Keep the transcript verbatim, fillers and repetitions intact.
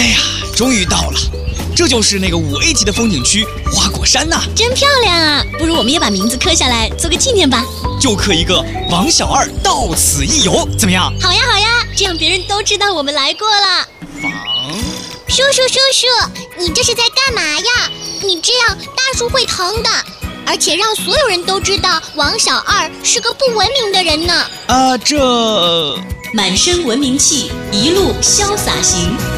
哎呀，终于到了，这就是那个五 A 级的风景区花果山呐、啊， 真漂亮啊！不如我们也把名字刻下来做个纪念吧。 就刻一个王小二到此一游，怎么样？ 好呀好呀，这样别人都知道我们来过了。 房叔叔叔叔，你这是在干嘛呀？你这样大树会疼的，而且让所有人都知道王小二是个不文明的人呢。 啊，这满身文明气，一路潇洒行。